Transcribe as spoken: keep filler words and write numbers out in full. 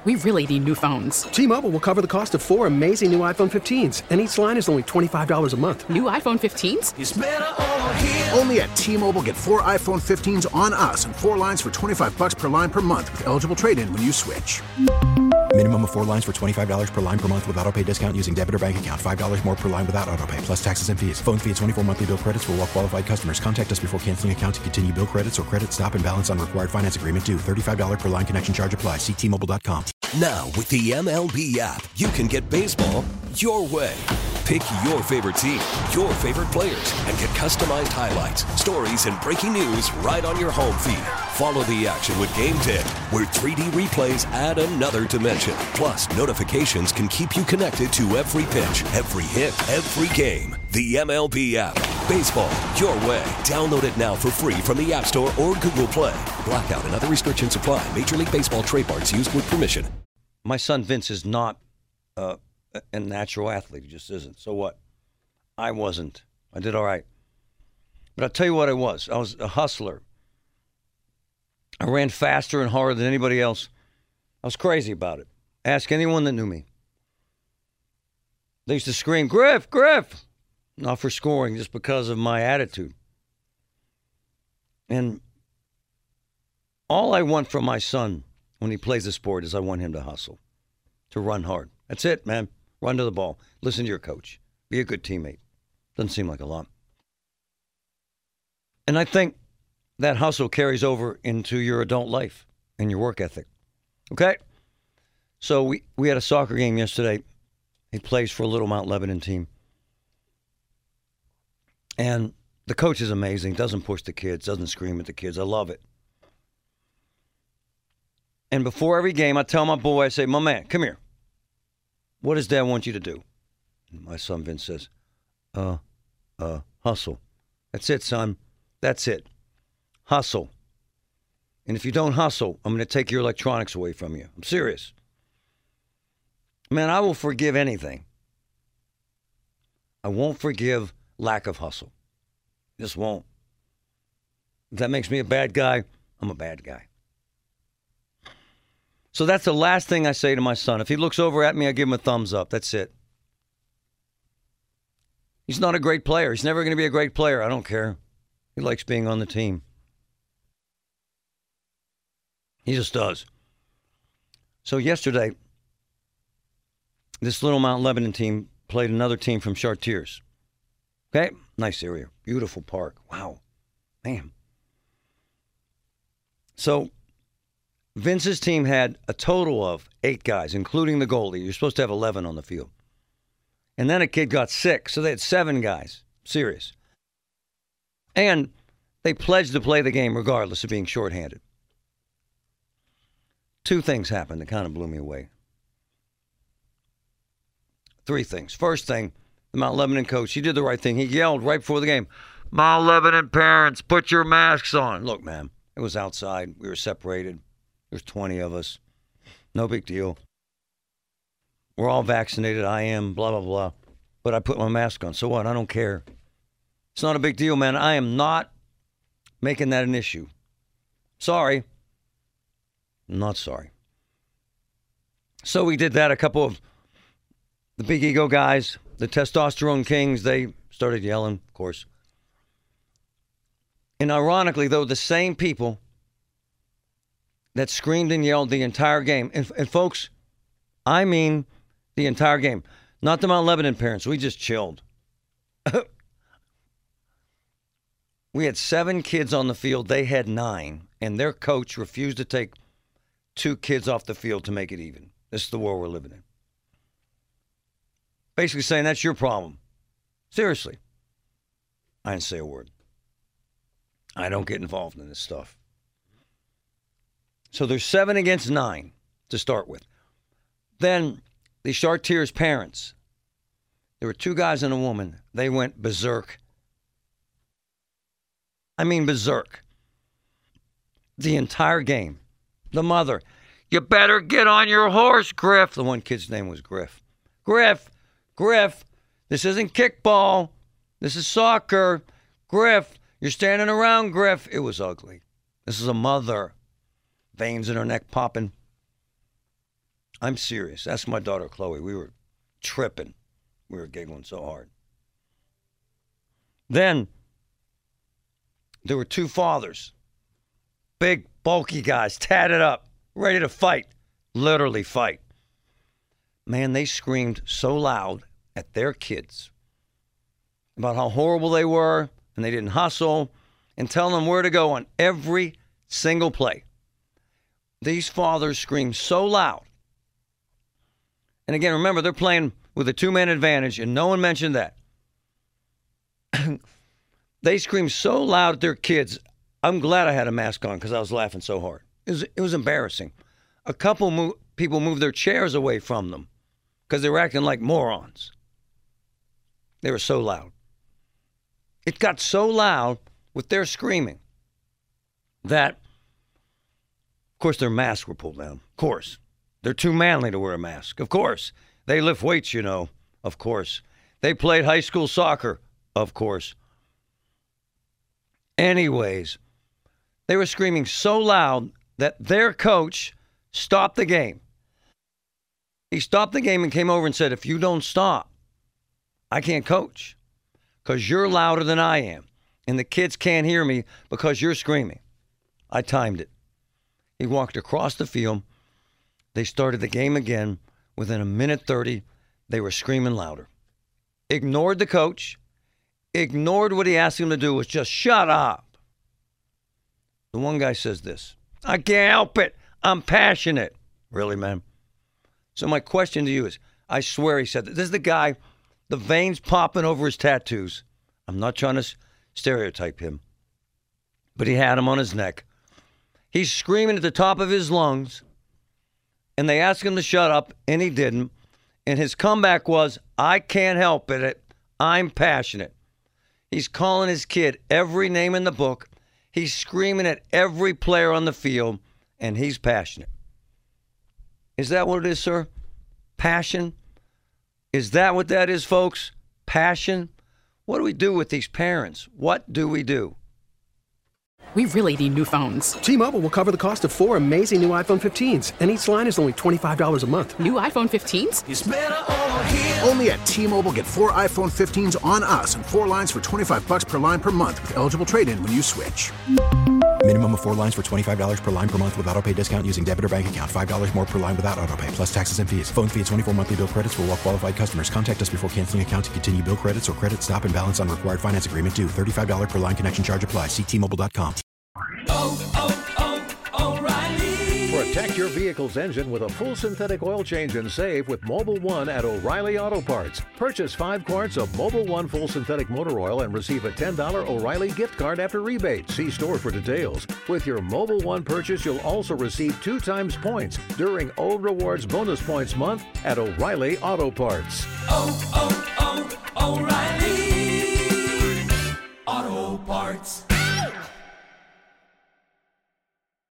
We really need new phones. T-Mobile will cover the cost of four amazing new iPhone fifteens, and each line is only twenty-five dollars a month. New iPhone fifteens? It's better over here. Only at T-Mobile, get four iPhone fifteens on us and four lines for twenty-five dollars per line per month with eligible trade-in when you switch. Minimum of four lines for twenty-five dollars per line per month with autopay discount using debit or bank account. five dollars more per line without autopay, plus taxes and fees. Phone fee at twenty-four monthly bill credits for well-qualified customers. Contact us before canceling account to continue bill credits or credit stop and balance on required finance agreement due. thirty-five dollars per line connection charge applies. See T Mobile dot com. Now, with the M L B app, you can get baseball your way. Pick your favorite team, your favorite players, and get customized highlights, stories, and breaking news right on your home feed. Follow the action with Game Day, where three D replays add another dimension. Plus, notifications can keep you connected to every pitch, every hit, every game. The M L B app. Baseball your way. Download it now for free from the App Store or Google Play. Blackout and other restrictions apply. Major League Baseball trademarks used with permission. My son Vince is not uh, a natural athlete. He just isn't. So what? I wasn't. I did all right. But I'll tell you what I was. I was a hustler. I ran faster and harder than anybody else. I was crazy about it. Ask anyone that knew me. They used to scream, Griff, Griff! Not for scoring, just because of my attitude. And all I want from my son when he plays the sport is I want him to hustle, to run hard. That's it, man. Run to the ball. Listen to your coach. Be a good teammate. Doesn't seem like a lot. And I think that hustle carries over into your adult life and your work ethic. Okay? So we, we had a soccer game yesterday. He plays for a little Mount Lebanon team. And the coach is amazing. Doesn't push the kids. Doesn't scream at the kids. I love it. And before every game, I tell my boy, I say, my man, come here. What does Dad want you to do? And my son Vince says, uh, uh, hustle. That's it, son. That's it. Hustle. And if you don't hustle, I'm going to take your electronics away from you. I'm serious. Man, I will forgive anything. I won't forgive lack of hustle. Just won't. If that makes me a bad guy, I'm a bad guy. So that's the last thing I say to my son. If he looks over at me, I give him a thumbs up. That's it. He's not a great player. He's never going to be a great player. I don't care. He likes being on the team. He just does. So yesterday, this little Mount Lebanon team played another team from Chartiers. Okay? Nice area. Beautiful park. Wow. Man. So Vince's team had a total of eight guys, including the goalie. You're supposed to have eleven on the field. And then a kid got sick, so they had seven guys. Serious. And they pledged to play the game regardless of being shorthanded. Two things happened that kind of blew me away. Three things. First thing, the Mount Lebanon coach, he did the right thing. He yelled right before the game, Mount Lebanon parents, put your masks on. Look, man, it was outside. We were separated. There's twenty of us. No big deal. We're all vaccinated. I am, blah, blah, blah. But I put my mask on. So what? I don't care. It's not a big deal, man. I am not making that an issue. Sorry. I'm not sorry. So we did that. A couple of the big ego guys, the testosterone kings, they started yelling, of course. And ironically, though, the same people that screamed and yelled the entire game, and, and folks, I mean the entire game, not the Mount Lebanon parents. We just chilled. We had seven kids on the field. They had nine, and their coach refused to take two kids off the field to make it even. This is the world we're living in. Basically saying that's your problem. Seriously. I didn't say a word. I don't get involved in this stuff. So there's seven against nine to start with. Then the Chartiers parents, there were two guys and a woman. They went berserk. I mean berserk. The entire game. The mother, you better get on your horse, Griff. The one kid's name was Griff. Griff, Griff, this isn't kickball. This is soccer. Griff, you're standing around, Griff. It was ugly. This is a mother. Veins in her neck popping. I'm serious. That's my daughter, Chloe. We were tripping. We were giggling so hard. Then there were two fathers, big, bulky guys, tatted up, ready to fight, literally fight. Man, they screamed so loud at their kids about how horrible they were, and they didn't hustle, and telling them where to go on every single play. These fathers screamed so loud. And again, remember, they're playing with a two-man advantage, and no one mentioned that. They screamed so loud at their kids. I'm glad I had a mask on because I was laughing so hard. It was, it was embarrassing. A couple mo- people moved their chairs away from them because they were acting like morons. They were so loud. It got so loud with their screaming that, of course, their masks were pulled down. Of course. They're too manly to wear a mask. Of course. They lift weights, you know. Of course. They played high school soccer. Of course. Anyways, they were screaming so loud that their coach stopped the game. He stopped the game and came over and said, if you don't stop, I can't coach because you're louder than I am. And the kids can't hear me because you're screaming. I timed it. He walked across the field. They started the game again. Within a minute thirty, they were screaming louder. Ignored the coach. Ignored what he asked him to do, was just shut up. The one guy says this, I can't help it. I'm passionate. Really, man? So my question to you is, I swear he said that. This is the guy, the veins popping over his tattoos. I'm not trying to stereotype him, but he had him on his neck. He's screaming at the top of his lungs, and they asked him to shut up, and he didn't. And his comeback was, I can't help it. I'm passionate. He's calling his kid every name in the book. He's screaming at every player on the field, and he's passionate. Is that what it is, sir? Passion? Is that what that is, folks? Passion? What do we do with these parents? What do we do? We really need new phones. T-Mobile will cover the cost of four amazing new iPhone fifteens, and each line is only twenty-five dollars a month. New iPhone fifteens? It's better over here. Only at T-Mobile, get four iPhone fifteens on us and four lines for twenty-five bucks per line per month with eligible trade-in when you switch. Minimum of four lines for twenty-five dollars per line per month with autopay discount using debit or bank account. five dollars more per line without autopay, plus taxes and fees. Phone fee at twenty-four monthly bill credits for well-qualified customers. Contact us before canceling account to continue bill credits or credit stop and balance on required finance agreement due. thirty-five dollars per line connection charge applies. See T Mobile dot com. Oh, oh, oh, O'Reilly. Protect your vehicle's engine with a full synthetic oil change and save with Mobil one at O'Reilly Auto Parts. Purchase five quarts of Mobil one full synthetic motor oil and receive a ten dollars O'Reilly gift card after rebate. See store for details. With your Mobil one purchase, you'll also receive two times points during O Rewards Bonus Points Month at O'Reilly Auto Parts. Oh,